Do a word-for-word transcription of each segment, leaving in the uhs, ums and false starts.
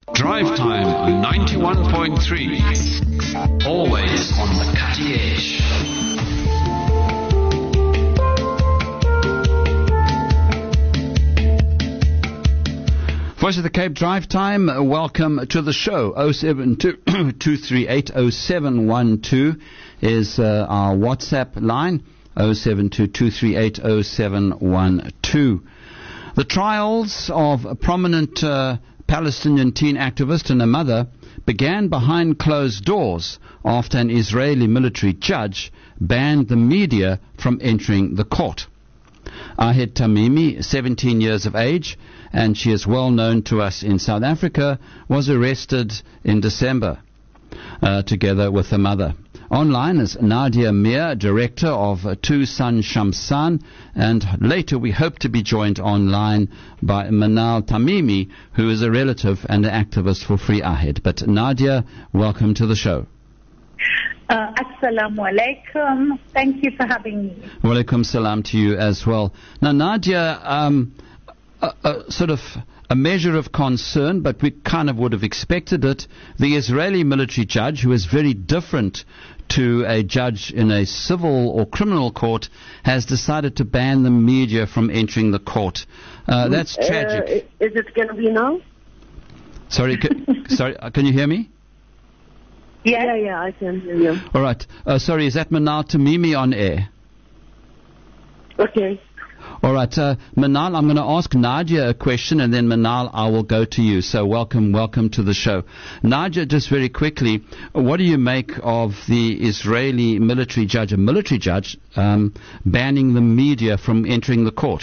Drive Time ninety-one point three. Always on the cutting edge. Voice of the Cape Drive Time, welcome to the show. oh seven two, two three eight, oh seven one two is uh, our WhatsApp line, oh seven two, two three eight, oh seven one two. The trials of a prominent uh, Palestinian teen activist and a mother began behind closed doors after an Israeli military judge banned the media from entering the court. Ahed Tamimi, seventeen years of age, and she is well known to us in South Africa, was arrested in December uh, together with her mother. Online is Nadia Mir, director of uh, Tu San Shamsan, and later we hope to be joined online by Manal Tamimi, who is a relative and an activist for Free Ahed. But Nadia, welcome to the show. Uh, Assalamu alaikum. Thank you for having me. Wa alaikum salam to you as well. Now, Nadia, um, a, a sort of a measure of concern, but we kind of would have expected it. The Israeli military judge, who is very different to a judge in a civil or criminal court, has decided to ban the media from entering the court. Uh, that's tragic. Uh, is it going to be now? Sorry, can, sorry, uh, can you hear me? Yeah, yeah, yeah, I can hear you. All right. Uh, sorry, is that Manal Tamimi on air? Okay. All right. Uh, Manal, I'm going to ask Nadia a question, and then Manal, I will go to you. So welcome, welcome to the show. Nadia, just very quickly, what do you make of the Israeli military judge, a military judge, um, banning the media from entering the court?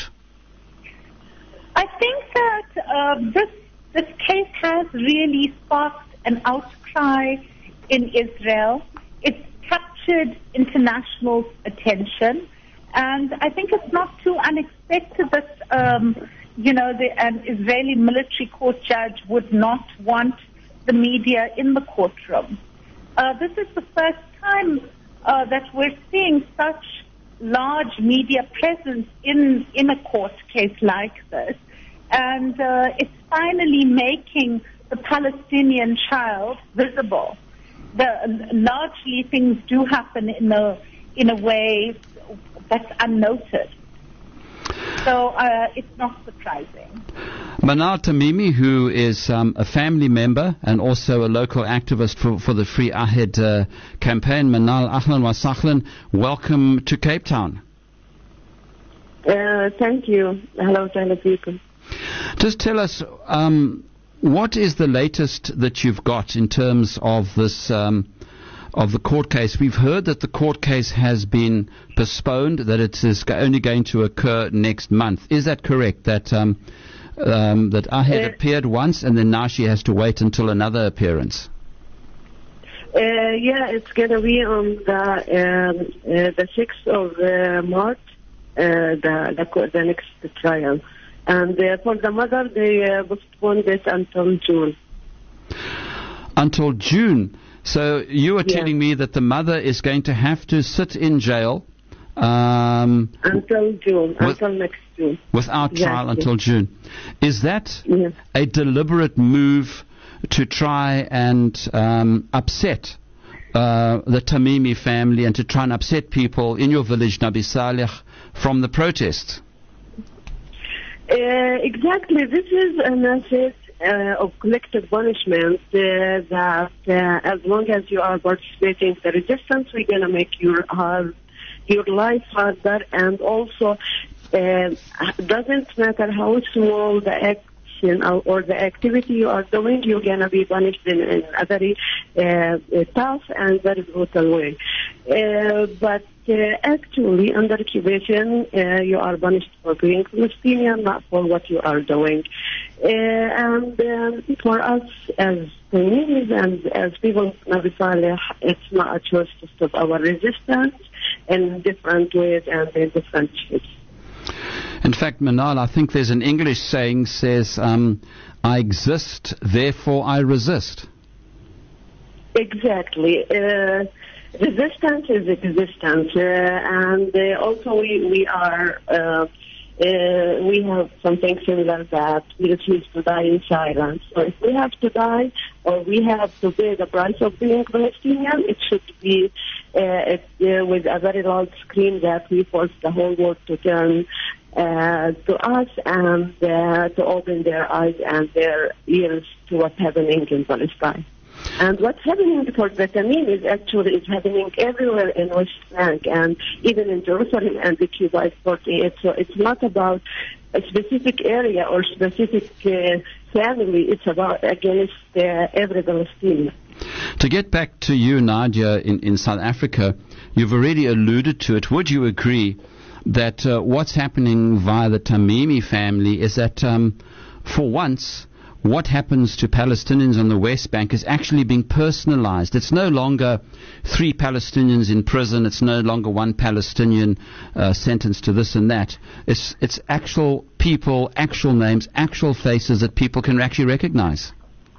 I think that uh, this, this case has really sparked an outcry in Israel. It's captured international attention, and I think it's not too unexpected that um, you know the, an Israeli military court judge would not want the media in the courtroom. Uh, this is the first time uh, that we're seeing such large media presence in in a court case like this, and uh, it's finally making the Palestinian child visible. The, largely things do happen in a in a way that's unnoticed. So uh, it's not surprising. Manal Tamimi, who is um, a family member and also a local activist for, for the Free Ahed uh, campaign. Manal, ahlan wa sahlan, welcome to Cape Town. Uh, thank you. Hello, people. Just tell us, um, what is the latest that you've got in terms of this, um, of the court case? We've heard that the court case has been postponed, that it is only going to occur next month. Is that correct? That um, um, that Ahed uh, appeared once and then now she has to wait until another appearance? Uh, yeah, it's going to be on the um, uh, the sixth of uh, March, uh, the, the the next trial. And uh, for the mother, they uh, postponed it until June. Until June. So you are yeah. telling me that the mother is going to have to sit in jail um, until June, with, until next June, without exactly. trial until June. Is that yeah. a deliberate move to try and um, upset uh, the Tamimi family and to try and upset people in your village, Nabi Saleh, from the protests? Uh, exactly. This is a message uh, of collective punishment uh, that uh, as long as you are participating in the resistance, we're going to make your hard, your life harder, and also uh, doesn't matter how small the action or the activity you are doing, you're going to be punished in, in a very uh, tough and very brutal way. Uh, but Uh, actually, under occupation, uh, you are punished for being Palestinian, not for what you are doing. Uh, and um, for us as Palestinians and as people of Nabi Saleh, it's not a choice to stop our resistance in different ways and in different shapes. In fact, Manal, I think there's an English saying says, um, I exist, therefore I resist. Exactly. Uh, resistance is existence. Uh, and uh, also we, we are uh, uh, we have something similar that we refuse to die in silence. So if we have to die or we have to pay the price of being Palestinian, it should be uh, it, uh, with a very loud scream that we force the whole world to turn uh, to us and uh, to open their eyes and their ears to what's happening in Palestine. And what's happening for the Tamimis actually is happening everywhere in West Bank and even in Jerusalem and the Cuba forty-eight. So it's not about a specific area or specific uh, family. It's about against uh, every Palestinian. To get back to you, Nadia, in, in South Africa, you've already alluded to it. Would you agree that uh, what's happening via the Tamimi family is that um, for once, what happens to Palestinians on the West Bank is actually being personalized. It's no longer three Palestinians in prison. It's no longer one Palestinian uh, sentenced to this and that. It's, it's actual people, actual names, actual faces that people can actually recognize.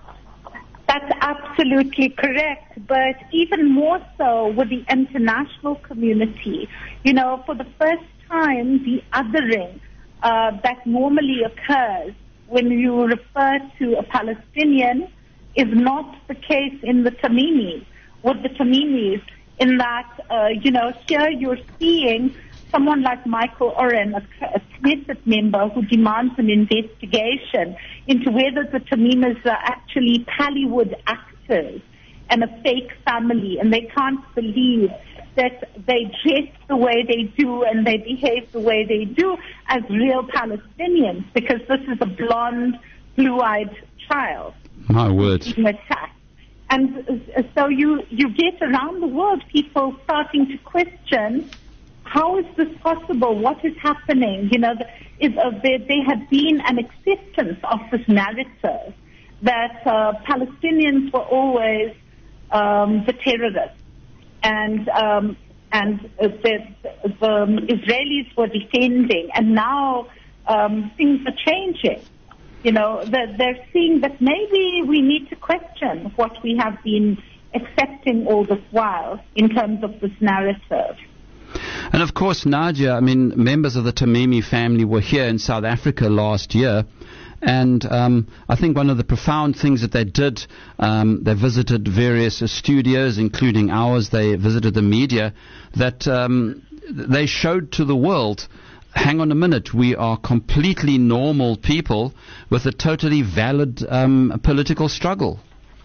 That's absolutely correct, but even more so with the international community. You know, for the first time, the othering uh, that normally occurs when you refer to a Palestinian is not the case in the Tamimis, with the Tamimis, in that, uh, you know, here you're seeing someone like Michael Oren, a, a Knesset member, who demands an investigation into whether the Tamimis are actually Hollywood actors and a fake family, and they can't believe that they dress the way they do and they behave the way they do as real Palestinians, because this is a blonde, blue-eyed child. My word. Attacked. And uh, so you, you get around the world people starting to question, how is this possible? What is happening? You know, the, is, uh, there, there had been an acceptance of this narrative that uh, Palestinians were always um, the terrorists. And um, and uh, the, the Israelis were defending, and now um, things are changing. You know, they're, they're seeing that maybe we need to question what we have been accepting all this while in terms of this narrative. And of course, Nadia, I mean, members of the Tamimi family were here in South Africa last year. And um, I think one of the profound things that they did, um, they visited various uh, studios, including ours. They visited the media, that um, they showed to the world, hang on a minute, we are completely normal people with a totally valid um, political struggle.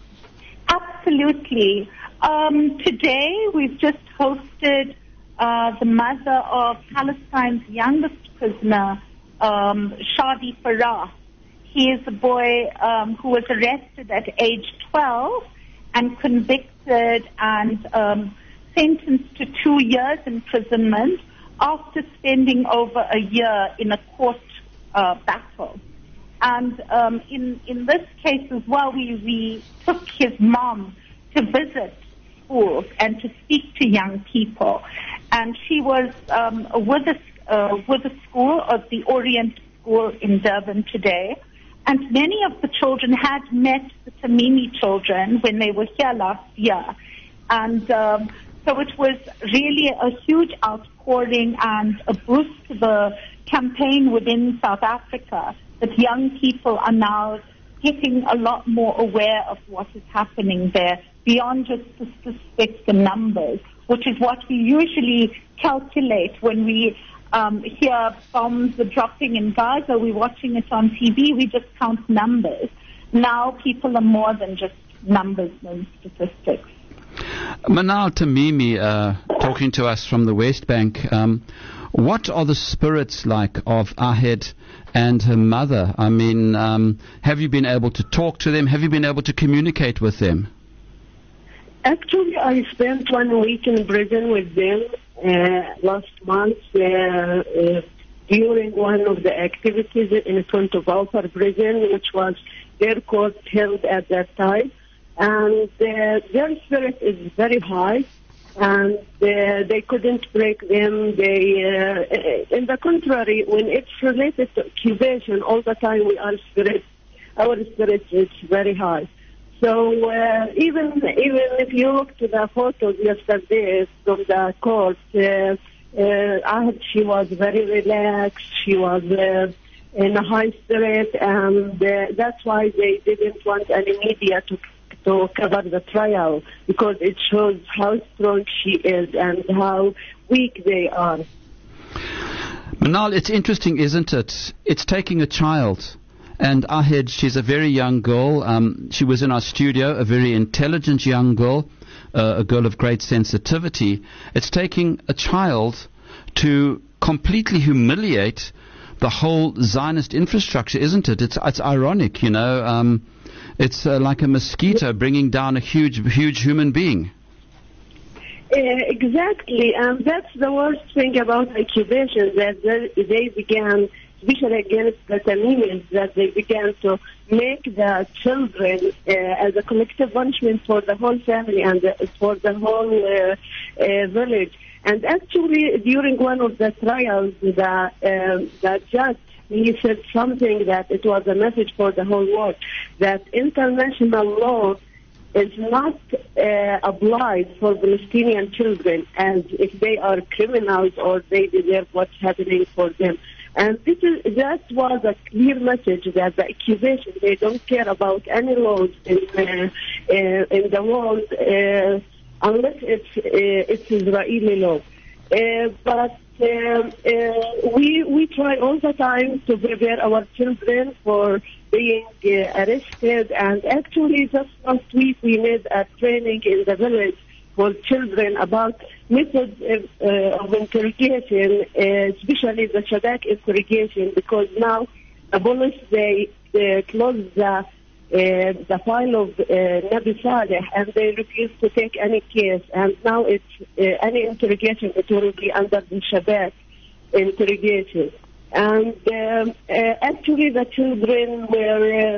Absolutely. Um, today we've just hosted uh, the mother of Palestine's youngest prisoner, um, Shadi Farah. He is a boy um, who was arrested at age twelve and convicted and um, sentenced to two years imprisonment after spending over a year in a court uh, battle. And um, in, in this case as well, we, we took his mom to visit schools and to speak to young people. And she was um, with, a, uh, with a school of the Orient School in Durban today. And many of the children had met the Tamimi children when they were here last year. And um, so it was really a huge outpouring and a boost to the campaign within South Africa, that young people are now getting a lot more aware of what is happening there, beyond just the statistics and numbers, which is what we usually calculate when we Um, here bombs are dropping in Gaza, we're watching it on T V, we just count numbers. Now people are more than just numbers and statistics. Manal Tamimi, uh, talking to us from the West Bank, um, what are the spirits like of Ahed and her mother? I mean, um, have you been able to talk to them? Have you been able to communicate with them? Actually, I spent one week in prison with them uh, last month uh, uh, during one of the activities in front of our prison, which was their court held at that time. And uh, their spirit is very high, and uh, they couldn't break them. They, uh, in the contrary, when it's related to accusation, all the time we are spirit, our spirit is very high. So uh, even even if you look to the photos yesterday from the court, uh, uh, she was very relaxed. She was uh, in a high spirit, and uh, that's why they didn't want any media to to cover the trial, because it shows how strong she is and how weak they are. Manal, it's interesting, isn't it? It's taking a child. And Ahed, she's a very young girl. Um, she was in our studio, a very intelligent young girl, uh, a girl of great sensitivity. It's taking a child to completely humiliate the whole Zionist infrastructure, isn't it? It's, it's ironic, you know. Um, it's uh, like a mosquito bringing down a huge, huge human being. Uh, exactly, and that's the worst thing about incubation, that they, they began, especially against the Tamimis, that they began to make the children uh, as a collective punishment for the whole family and uh, for the whole uh, uh, village. And actually, during one of the trials, the, uh, the judge, he said something that it was a message for the whole world, that international law is not uh, applied for Palestinian children as if they are criminals or they deserve what's happening for them. And this is, that was a clear message that the accusation, they don't care about any laws in, uh, uh, in the world uh, unless it's, uh, it's Israeli law. Uh, but uh, uh, we we try all the time to prepare our children for being uh, arrested. And actually, just last week we made a training in the village for children about methods of, uh, of interrogation, uh, especially the Shabak interrogation, because now the police, they uh, closed the Uh, the file of uh, Nabi Saleh, and they refuse to take any case. And now it's uh, any interrogation, it will be under the Shabbat interrogation. And um, uh, actually, the children were uh,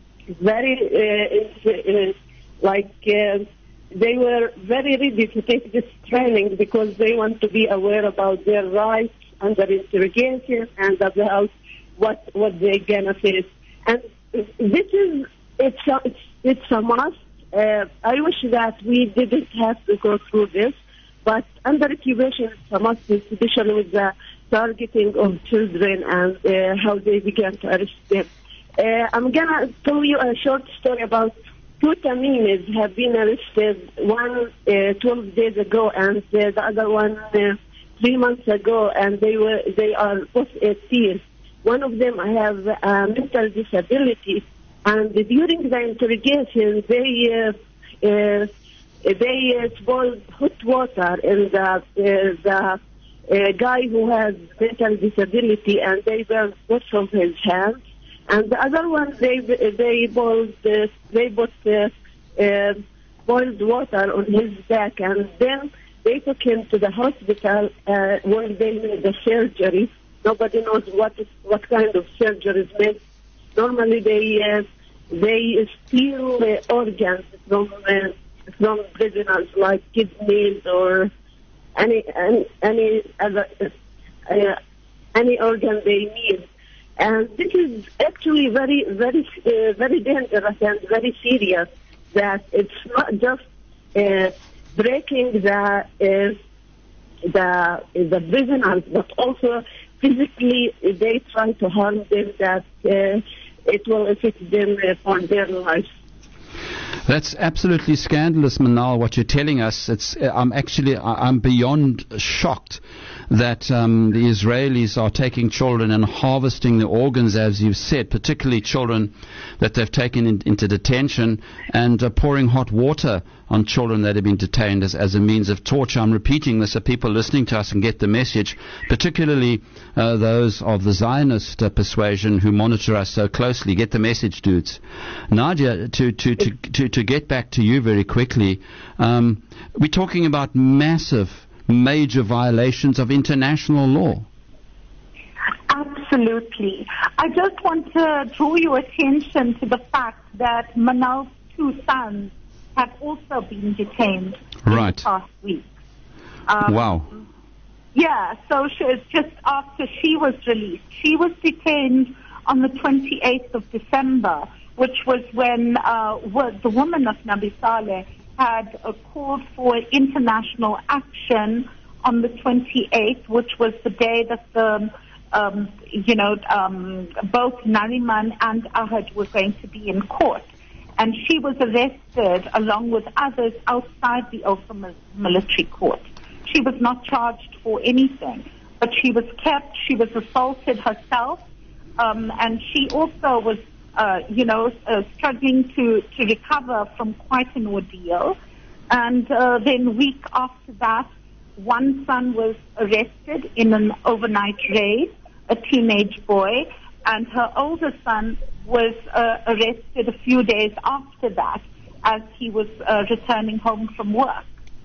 very uh, uh, like uh, they were very ready to take this training because they want to be aware about their rights under interrogation and about what what they're gonna face. And this is it's a, it's, it's a must. Uh, I wish that we didn't have to go through this, but under incubation it's a must, especially with the targeting of children and uh, how they began to arrest them. Uh, I'm gonna tell you a short story about two Tamimis have been arrested, one uh, twelve days ago and uh, the other one uh, three months ago, and they were they are both eighteen. One of them have a mental disability, and during the interrogation, they uh, uh, they uh, boiled hot water in the uh, the uh, guy who has mental disability, and they burned both of his hands. And the other one, they they boiled uh, they put uh, uh, boiled water on his back, and then they took him to the hospital uh, where they made the surgery. Nobody knows what is, what kind of surgery is made. Normally, they uh, they steal uh, organs from uh, from prisoners, like kidneys or any any, any other uh, any organ they need. And this is actually very very uh, very dangerous and very serious. That it's not just uh, breaking the uh, the the prisoners, but also physically they try to harm them, that uh, it will affect them uh, for their lives. That's absolutely scandalous, Manal, what you're telling us. It's uh, I'm actually I'm beyond shocked that um, the Israelis are taking children and harvesting the organs, as you've said, particularly children that they've taken in, into detention, and uh, pouring hot water on children that have been detained as, as a means of torture. I'm repeating this so people listening to us and get the message, particularly uh, those of the Zionist uh, persuasion who monitor us so closely. Get the message, dudes. Nadia, to, to, to, to, to get back to you very quickly, um, we're talking about massive major violations of international law. Absolutely. I just want to draw your attention to the fact that Manal's two sons have also been detained right. in the past week. Um, wow. Yeah, so she, just after she was released. She was detained on the twenty-eighth of December, which was when uh, the woman of Nabi Saleh had uh, called for international action on the twenty-eighth, which was the day that the, um, you know, um, both Nariman and Ahad were going to be in court. And she was arrested along with others outside the Ophir military court. She was not charged for anything, but she was kept, she was assaulted herself, um, and she also was, uh, you know, uh, struggling to, to recover from quite an ordeal. And uh, then a week after that, one son was arrested in an overnight raid, a teenage boy, and her older son was uh, arrested a few days after that as he was uh, returning home from work.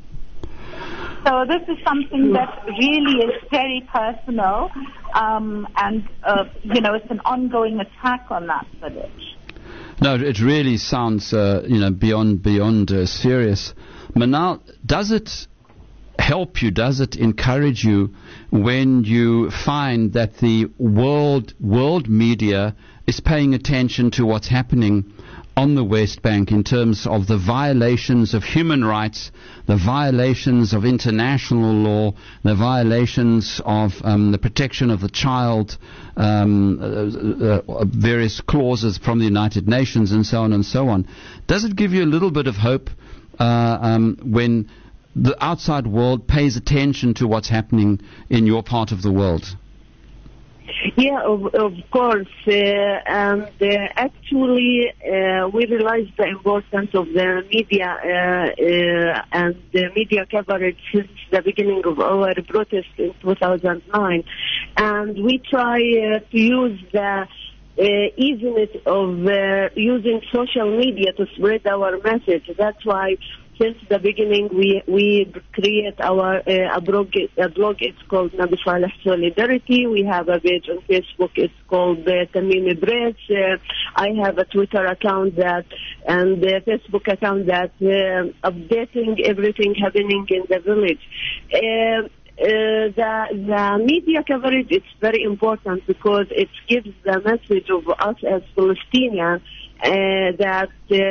So this is something that really is very personal, um, and, uh, you know, it's an ongoing attack on that village. No, it really sounds, uh, you know, beyond, beyond uh, serious. Manal, does it help you, does it encourage you when you find that the world world media is paying attention to what's happening on the West Bank in terms of the violations of human rights, the violations of international law, the violations of um, the protection of the child, um, uh, uh, various clauses from the United Nations and so on and so on? Does it give you a little bit of hope uh, um, when the outside world pays attention to what's happening in your part of the world? Yeah, of, of course. Uh, and uh, actually, uh, we realize the importance of the media uh, uh, and the media coverage since the beginning of our protest in two thousand nine. And we try uh, to use the uh, easiness of uh, using social media to spread our message. That's why since the beginning, we we create our uh, a blog. A blog. It's called Nabi Saleh Solidarity. We have a page on Facebook. It's called uh, Tamimi Bridge. Uh, I have a Twitter account that and a Facebook account that uh, updating everything happening in the village. Uh, Uh, the, the media coverage is very important because it gives the message of us as Palestinians uh, that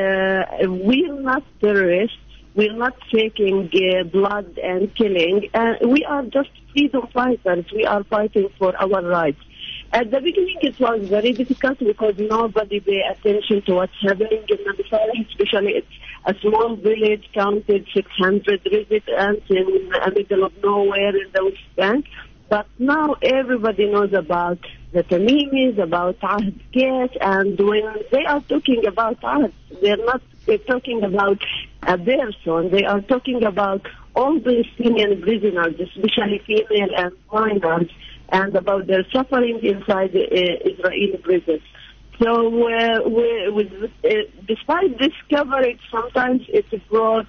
uh, we're not terrorists. We're not taking uh, blood and killing. Uh, we are just freedom fighters. We are fighting for our rights. At the beginning, it was very difficult because nobody paid attention to what's happening in Nabi Saleh, especially it's a small village, counted six hundred residents in the middle of nowhere in the West Bank. But now everybody knows about the Tamimis, about Ahad case, and when they are talking about Ahad, they're not they're talking about a person. They are talking about all Palestinian prisoners, especially female and minors, and about their suffering inside the uh, Israeli prisons. So uh, we, with, uh, despite this coverage, sometimes it brought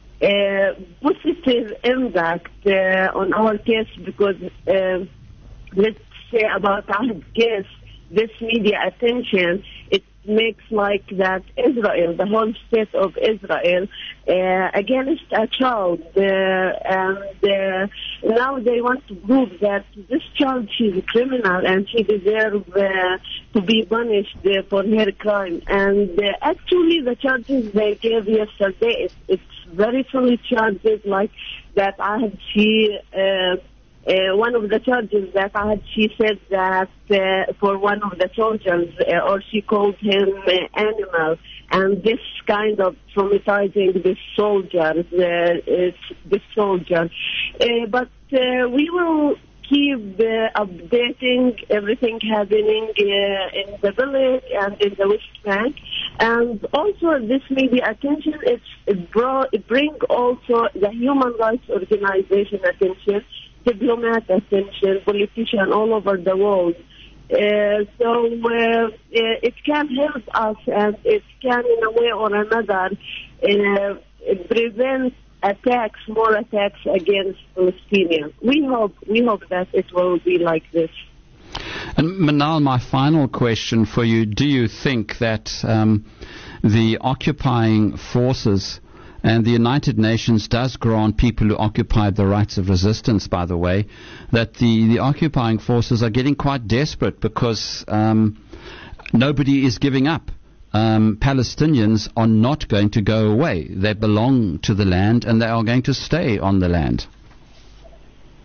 uh, positive impact uh, on our case because, uh, let's say about our case, this media attention, it makes like that Israel, the whole state of Israel, uh, against a child. Uh, and uh, now they want to prove that this child, she's a criminal and she deserves uh, to be punished uh, for her crime. And uh, actually the charges they gave yesterday, it's, it's very solid charges like that I had she... Uh, Uh, one of the charges that I had, she said that uh, for one of the soldiers, uh, or she called him uh, animal, and this kind of traumatizing this soldier, uh, this soldier. Uh, but uh, we will keep uh, updating everything happening uh, in the village and in the West Bank. And also this media attention, it's, it, brought, it bring also the human rights organization attention, diplomat attention, politicians all over the world. Uh, so uh, it can help us and it can in a way or another uh, prevent attacks, more attacks against Palestinians. We hope, we hope that it will be like this. And Manal, my final question for you, do you think that um, the occupying forces and the United Nations does grant people who occupied the rights of resistance, by the way, that the, the occupying forces are getting quite desperate because um, nobody is giving up. Um, Palestinians are not going to go away. They belong to the land and they are going to stay on the land.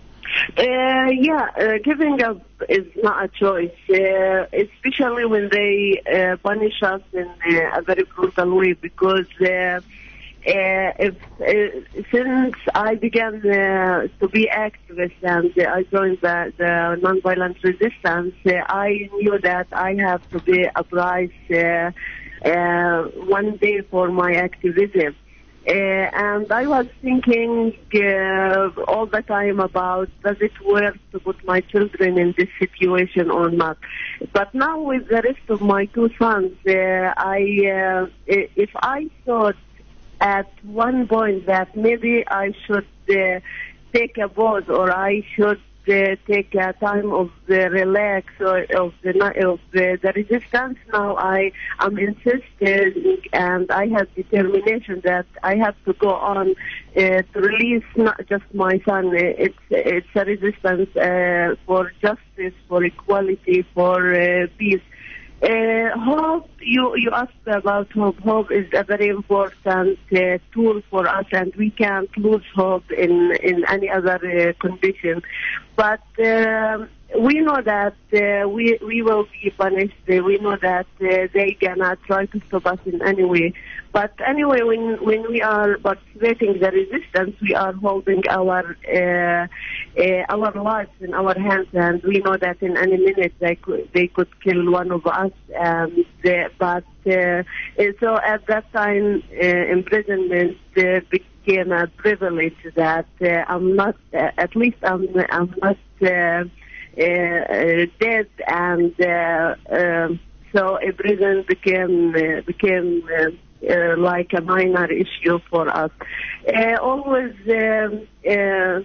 Uh, yeah, uh, giving up is not a choice, uh, especially when they uh, punish us in uh, a very brutal way, because uh, uh, if, uh, since I began uh, to be activist and uh, I joined the, the nonviolent resistance, uh, I knew that I have to pay a price uh, uh, one day for my activism. Uh, and I was thinking uh, all the time about, does it worth to put my children in this situation or not? But now with the rest of my two sons, uh, I, uh, if I thought at one point that maybe I should uh, take a pause, or I should uh, take a time of the relax or of the of the, the resistance, now I am insisted and I have determination that I have to go on uh, to release not just my son. It's it's a resistance uh, for justice, for equality, for uh, peace. Uh, hope, you, you asked about hope. Hope is a very important uh, tool for us, and we can't lose hope in, in any other uh, condition. But uh, we know that uh, we, we will be punished. We know that uh, they cannot try to stop us in any way. But anyway, when, when we are participating in the resistance, we are holding our uh, uh, our lives in our hands, and we know that in any minute they could they could kill one of us. Um, they, but uh, so at that time, uh, imprisonment uh, became a privilege that uh, I'm not, uh, at least I'm I'm not uh, uh, dead, and uh, uh, so a prison became uh, became. Uh, Uh, like a minor issue for us. Uh, always um, uh,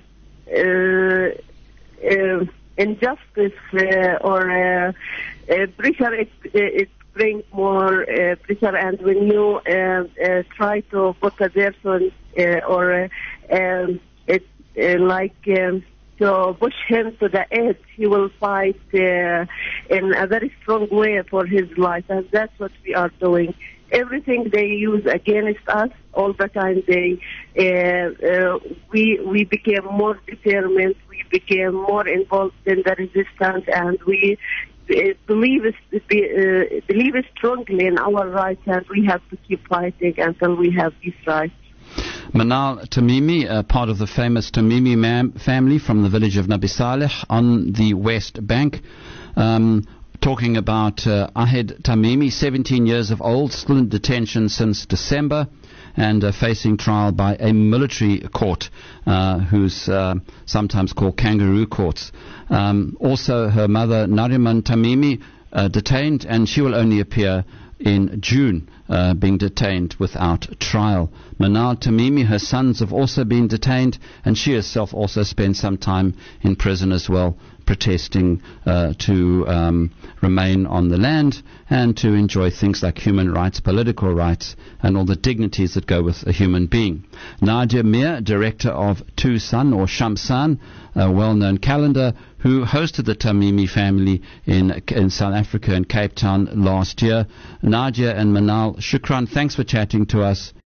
uh, uh, injustice uh, or uh, uh, pressure, it, it brings more uh, pressure, and when you uh, uh, try to put a person uh, or uh, um, it uh, like um, to push him to the edge, he will fight uh, in a very strong way for his life, and that's what we are doing. Everything they use against us, all the time they, uh, uh, we we became more determined, we became more involved in the resistance, and we uh, believe uh, believe strongly in our rights, and we have to keep fighting until we have these rights. Manal Tamimi, uh, part of the famous Tamimi mam- family from the village of Nabi Saleh on the West Bank. Um, Talking about uh, Ahed Tamimi, seventeen years of old, still in detention since December, and uh, facing trial by a military court, uh, who's uh, sometimes called kangaroo courts. Um, also, her mother, Nariman Tamimi, uh, detained, and she will only appear in June, uh, being detained without trial. Manal Tamimi, her sons have also been detained, and she herself also spent some time in prison as well, protesting uh, to um, remain on the land and to enjoy things like human rights, political rights, and all the dignities that go with a human being. Nadia Mir, director of Tucson or Shamsan, a well-known calendar, who hosted the Tamimi family in in South Africa in Cape Town last year. Nadia and Manal, shukran, thanks for chatting to us.